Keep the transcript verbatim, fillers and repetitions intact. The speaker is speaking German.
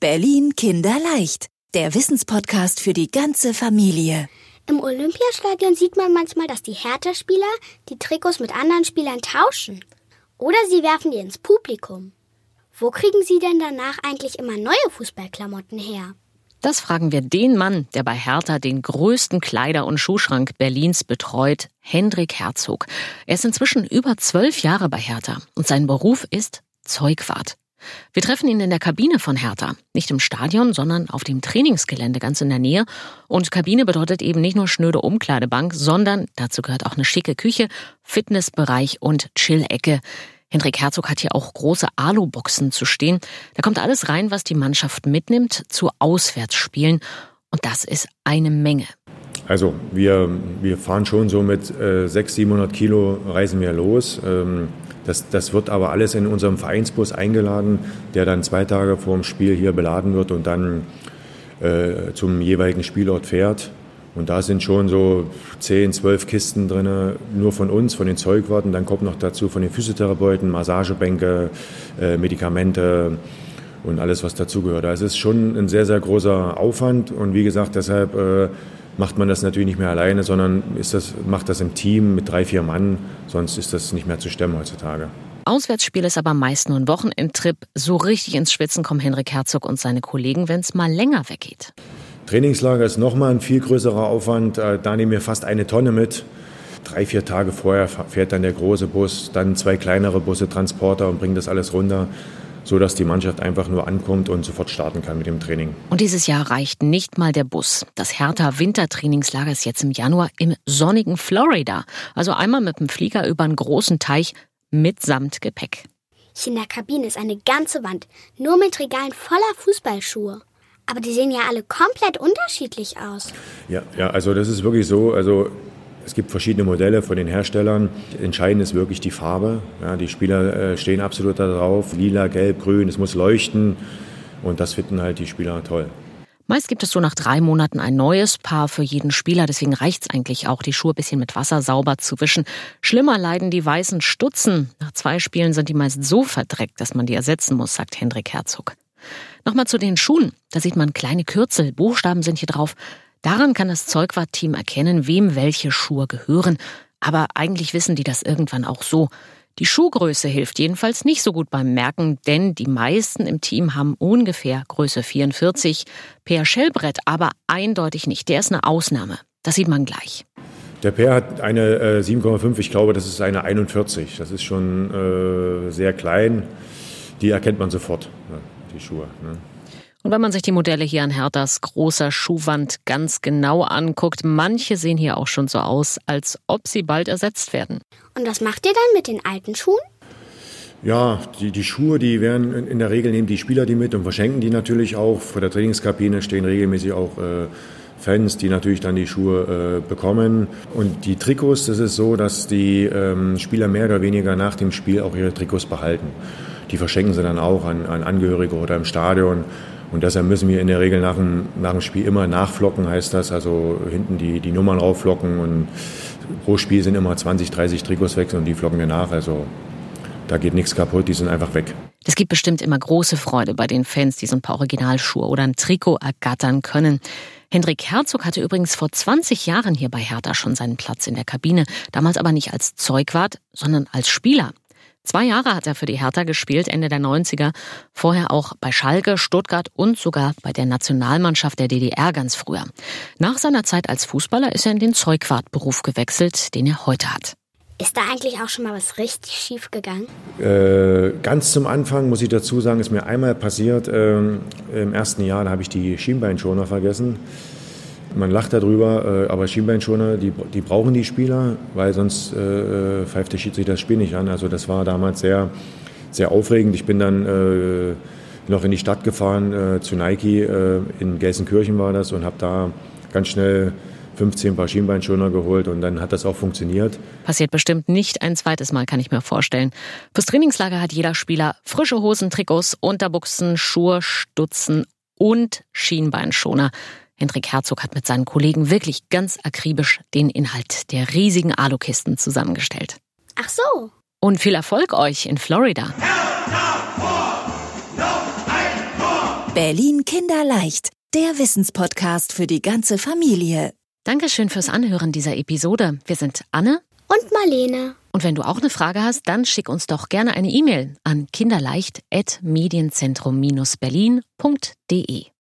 Berlin kinderleicht. Der Wissenspodcast für die ganze Familie. Im Olympiastadion sieht man manchmal, dass die Hertha-Spieler die Trikots mit anderen Spielern tauschen. Oder sie werfen die ins Publikum. Wo kriegen sie denn danach eigentlich immer neue Fußballklamotten her? Das fragen wir den Mann, der bei Hertha den größten Kleider- und Schuhschrank Berlins betreut, Hendrik Herzog. Er ist inzwischen über zwölf Jahre bei Hertha und sein Beruf ist Zeugwart. Wir treffen ihn in der Kabine von Hertha. Nicht im Stadion, sondern auf dem Trainingsgelände ganz in der Nähe. Und Kabine bedeutet eben nicht nur schnöde Umkleidebank, sondern dazu gehört auch eine schicke Küche, Fitnessbereich und Chill-Ecke. Hendrik Herzog hat hier auch große Aluboxen zu stehen. Da kommt alles rein, was die Mannschaft mitnimmt zu Auswärtsspielen. Und das ist eine Menge. Also wir, wir fahren schon so mit äh, sechshundert, siebenhundert Kilo reisen wir los. Ähm, das, das wird aber alles in unserem Vereinsbus eingeladen, der dann zwei Tage vor dem Spiel hier beladen wird und dann äh, zum jeweiligen Spielort fährt. Und da sind schon so zehn, zwölf Kisten drin, nur von uns, von den Zeugwarten. Dann kommt noch dazu von den Physiotherapeuten, Massagebänke, äh, Medikamente und alles, was dazugehört. Also es ist schon ein sehr, sehr großer Aufwand. Und wie gesagt, deshalb äh, macht man das natürlich nicht mehr alleine, sondern ist das, macht das im Team mit drei, vier Mann. Sonst ist das nicht mehr zu stemmen heutzutage. Auswärtsspiel ist aber meist nur ein Wochenendtrip. So richtig ins Schwitzen kommen Hendrik Herzog und seine Kollegen, wenn es mal länger weggeht. Trainingslager ist nochmal ein viel größerer Aufwand. Da nehmen wir fast eine Tonne mit. Drei, vier Tage vorher fährt dann der große Bus, dann zwei kleinere Busse, Transporter und bringt das alles runter, sodass die Mannschaft einfach nur ankommt und sofort starten kann mit dem Training. Und dieses Jahr reicht nicht mal der Bus. Das Hertha-Wintertrainingslager ist jetzt im Januar im sonnigen Florida. Also einmal mit dem Flieger über einen großen Teich mitsamt Gepäck. Hier in der Kabine ist eine ganze Wand, nur mit Regalen voller Fußballschuhe. Aber die sehen ja alle komplett unterschiedlich aus. Ja, ja, also das ist wirklich so. Also es gibt verschiedene Modelle von den Herstellern. Entscheidend ist wirklich die Farbe. Ja, die Spieler äh, stehen absolut darauf. Lila, gelb, grün, es muss leuchten. Und das finden halt die Spieler toll. Meist gibt es so nach drei Monaten ein neues Paar für jeden Spieler. Deswegen reicht es eigentlich auch, die Schuhe ein bisschen mit Wasser sauber zu wischen. Schlimmer leiden die weißen Stutzen. Nach zwei Spielen sind die meist so verdreckt, dass man die ersetzen muss, sagt Hendrik Herzog. Nochmal zu den Schuhen. Da sieht man kleine Kürzel, Buchstaben sind hier drauf. Daran kann das Zeugwart-Team erkennen, wem welche Schuhe gehören. Aber eigentlich wissen die das irgendwann auch so. Die Schuhgröße hilft jedenfalls nicht so gut beim Merken, denn die meisten im Team haben ungefähr Größe vierundvierzig. Per Schellbrett aber eindeutig nicht. Der ist eine Ausnahme. Das sieht man gleich. Der Per hat eine äh, sieben Komma fünf, ich glaube, das ist eine einundvierzig. Das ist schon äh, sehr klein. Die erkennt man sofort. Ja. Die Schuhe. Ne? Und wenn man sich die Modelle hier an Herthas großer Schuhwand ganz genau anguckt, manche sehen hier auch schon so aus, als ob sie bald ersetzt werden. Und was macht ihr dann mit den alten Schuhen? Ja, die, die Schuhe, die werden in der Regel, nehmen die Spieler die mit und verschenken die natürlich auch. Vor der Trainingskabine stehen regelmäßig auch äh, Fans, die natürlich dann die Schuhe äh, bekommen. Und die Trikots, das ist so, dass die ähm, Spieler mehr oder weniger nach dem Spiel auch ihre Trikots behalten. Die verschenken sie dann auch an, an Angehörige oder im Stadion. Und deshalb müssen wir in der Regel nach dem, nach dem Spiel immer nachflocken, heißt das. Also hinten die, die Nummern raufflocken. Und pro Spiel sind immer zwanzig, dreißig Trikots weg und die flocken wir nach. Also da geht nichts kaputt, die sind einfach weg. Es gibt bestimmt immer große Freude bei den Fans, die so ein paar Originalschuhe oder ein Trikot ergattern können. Hendrik Herzog hatte übrigens vor zwanzig Jahren hier bei Hertha schon seinen Platz in der Kabine. Damals aber nicht als Zeugwart, sondern als Spieler. Zwei Jahre hat er für die Hertha gespielt, Ende der neunziger. Vorher auch bei Schalke, Stuttgart und sogar bei der Nationalmannschaft der D D R ganz früher. Nach seiner Zeit als Fußballer ist er in den Zeugwartberuf gewechselt, den er heute hat. Ist da eigentlich auch schon mal was richtig schief gegangen? Äh, ganz zum Anfang muss ich dazu sagen, ist mir einmal passiert. Ähm, im ersten Jahr, da habe ich die Schienbeinschoner vergessen. Man lacht darüber, äh, aber Schienbeinschoner, die, die brauchen die Spieler, weil sonst äh, pfeift der Schiedsrichter das Spiel nicht an. Also das war damals sehr, sehr aufregend. Ich bin dann äh, noch in die Stadt gefahren, äh, zu Nike, äh, in Gelsenkirchen war das, und habe da ganz schnell fünfzehn Paar Schienbeinschoner geholt und dann hat das auch funktioniert. Passiert bestimmt nicht ein zweites Mal, kann ich mir vorstellen. Fürs Trainingslager hat jeder Spieler frische Hosen, Trikots, Unterbuchsen, Schuhe, Stutzen und Schienbeinschoner. Hendrik Herzog hat mit seinen Kollegen wirklich ganz akribisch den Inhalt der riesigen Alukisten zusammengestellt. Ach so. Und viel Erfolg euch in Florida. Hertha vor, noch ein Tor. Berlin Kinderleicht, der Wissenspodcast für die ganze Familie. Dankeschön fürs Anhören dieser Episode. Wir sind Anne und Marlene. Und wenn du auch eine Frage hast, dann schick uns doch gerne eine E-Mail an kinderleicht at medienzentrum Bindestrich berlin punkt de.